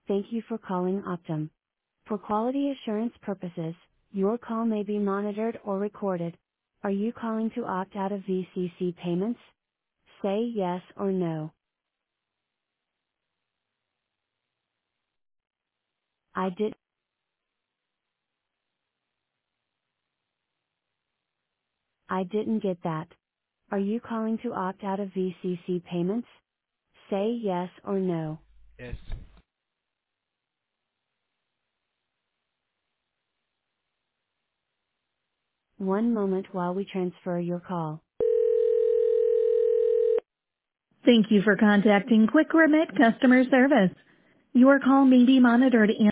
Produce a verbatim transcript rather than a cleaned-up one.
Thank you for calling Optum. For quality assurance purposes, your call may be monitored or recorded. Are you calling to opt out of V C C payments? Say yes or no. I did. I didn't get that. Are you calling to opt out of V C C payments? Say yes or no. Yes. One moment while we transfer your call. Thank you for contacting Quick Remit customer service. Your call may be monitored and